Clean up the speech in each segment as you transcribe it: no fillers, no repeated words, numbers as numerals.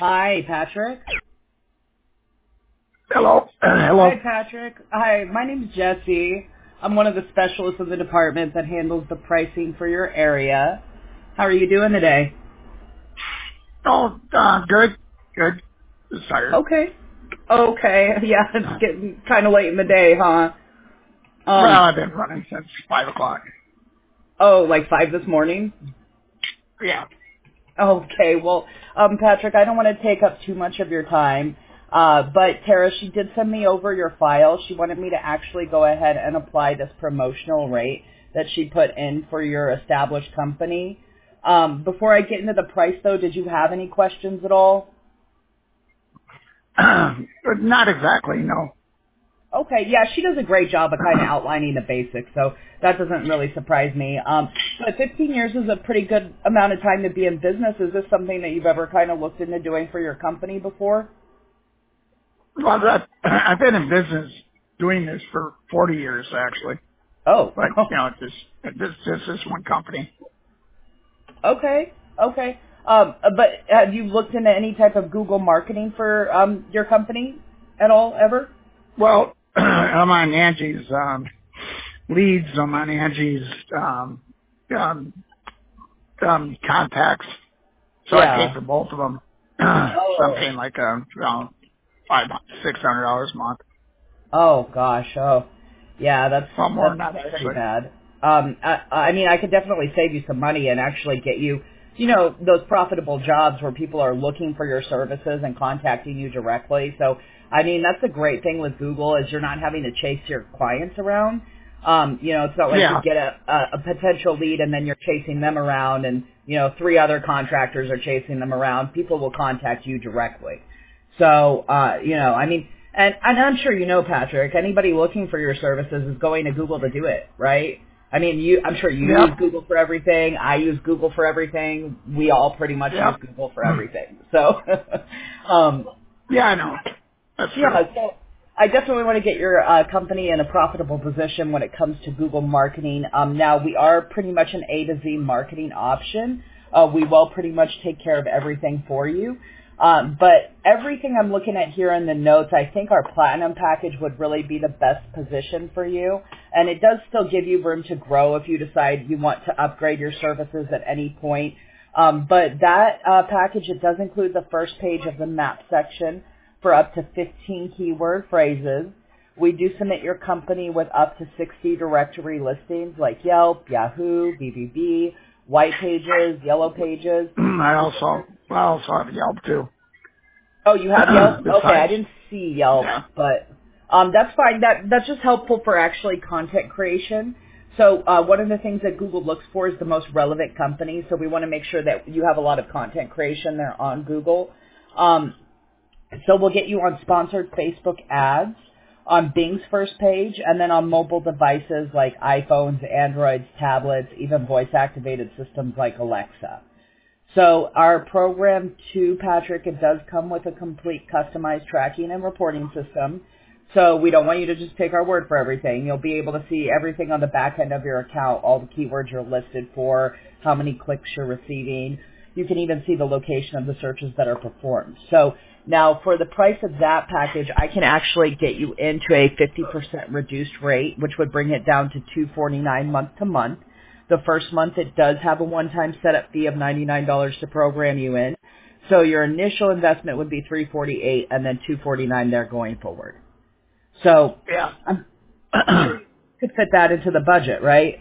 Hi, Patrick. Hello. Hello. Hi, Patrick. Hi, my name's Jesse. I'm one of the specialists in the department that handles the pricing for your area. How are you doing today? Oh, good. Good. Just tired. Okay. Okay. Yeah, it's getting kind of late in the day, huh? Well, I've been running since 5 o'clock. Oh, like 5 this morning? Yeah. Okay, well, Patrick, I don't want to take up too much of your time, but Tara, she did send me over your file. She wanted me to actually go ahead and apply this promotional rate that she put in for your established company. Before I get into the price, though, did you have any questions at all? Not exactly, no. Okay, yeah, she does a great job of kind of outlining the basics, so that doesn't really surprise me. But 15 years is a pretty good amount of time to be in business. Is this something that you've ever kind of looked into doing for your company before? Well, I've been in business doing this for 40 years, actually. Oh, But, just this one company. okay, okay. But have you looked into any type of Google marketing for your company at all, ever? Well, I'm on Angie's, leads. I'm on Angie's, um, contacts. So I pay Yeah. for both of them. So I'm Oh. paying like, around $600 a month. Oh gosh. Oh, yeah. Well, more That's than that, pretty actually. bad. I mean, I could definitely save you some money and actually get you, those profitable jobs where people are looking for your services and contacting you directly. So, I mean, that's the great thing with Google is you're not having to chase your clients around. It's not like you Yeah. get a potential lead and then you're chasing them around and, three other contractors are chasing them around. People will contact you directly. So, I mean, and I'm sure you know, Patrick, anybody looking for your services is going to Google to do it, right? I mean, I'm sure you use Yep. Google for everything. I use Google for everything. We all pretty much use Yep. Google for everything. So, um, Yeah, I know. That's true. yeah, so I definitely want to get your company in a profitable position when it comes to Google marketing. Now, we are pretty much an A to Z marketing option. We will pretty much take care of everything for you. But everything I'm looking at here in the notes, I think our platinum package would really be the best position for you. And it does still give you room to grow if you decide you want to upgrade your services at any point. But that package, it does include the first page of the map section for up to 15 keyword phrases. We do submit your company with up to 60 directory listings like Yelp, Yahoo, BBB, White Pages, Yellow Pages. I also have Yelp too. Oh, you have Yelp? Okay, I Besides, didn't see Yelp, yeah. but that's fine. That's just helpful for actually content creation. So one of the things that Google looks for is the most relevant companies. So we want to make sure that you have a lot of content creation there on Google. So we'll get you on sponsored Facebook ads, on Bing's first page, and then on mobile devices like iPhones, Androids, tablets, even voice-activated systems like Alexa. So our program too, Patrick, it does come with a complete customized tracking and reporting system. So we don't want you to just take our word for everything. You'll be able to see everything on the back end of your account, all the keywords you're listed for, how many clicks you're receiving. You can even see the location of the searches that are performed. So now for the price of that package, I can actually get you into a 50% reduced rate, which would bring it down to $249 month to month. The first month it does have a one-time setup fee of $99 to program you in. So your initial investment would be $348 and then $249 there going forward. So Yeah. I'm sure you could fit that into the budget, right?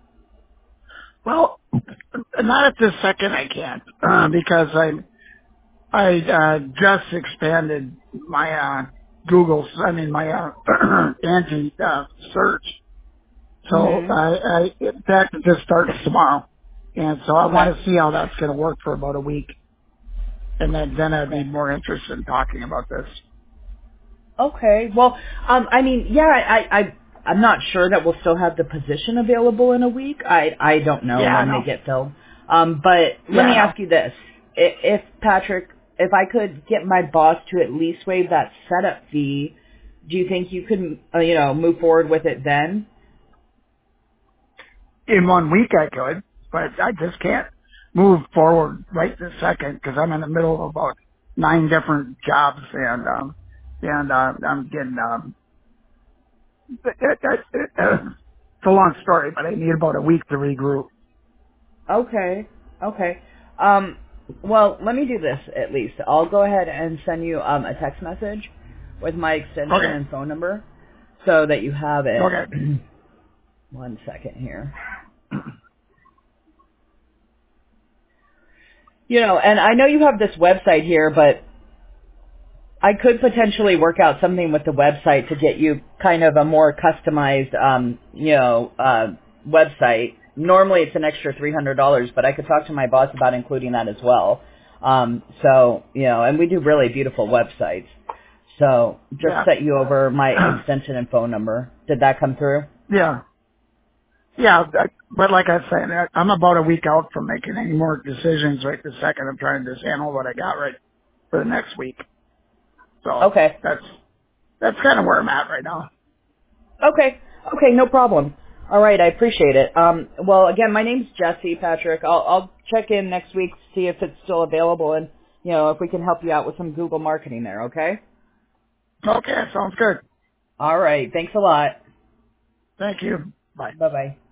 Well, not at this second I can't, because I just expanded my, my, Angie, search. So Mm-hmm. that just starts tomorrow. And so I Okay. want to see how that's going to work for about a week. And then I'd be Okay. more interested in talking about this. Okay. Well, I mean, yeah, I'm not sure that we'll still have the position available in a week. I don't know Yeah, I when they know. get filled. But let Yeah, me I know. ask you this: if Patrick, if I could get my boss to at least waive that setup fee, do you think you could, move forward with it then? In 1 week I could, but I just can't move forward right this second because I'm in the middle of about 9 different jobs, and I'm getting it's a long story, but I need about a week to regroup. Okay. Okay. Well, let me do this at least. I'll go ahead and send you a text message with my extension Okay. and phone number so that you have it. Okay. 1 second here. And I know you have this website here, but I could potentially work out something with the website to get you kind of a more customized, website. Normally it's an extra $300, but I could talk to my boss about including that as well. And we do really beautiful websites. So just Yeah. set you over my extension and phone number. Did that come through? Yeah. Yeah. But like I said, I'm about a week out from making any more decisions right this second. I'm trying to just handle what I got right for the next week. So Okay. that's kind of where I'm at right now. Okay. Okay, no problem. All right, I appreciate it. Well, again, my name's Jesse, Patrick. I'll check in next week to see if it's still available and, if we can help you out with some Google marketing there, okay? Okay. Sounds good. All right. Thanks a lot. Thank you. Bye. Bye-bye.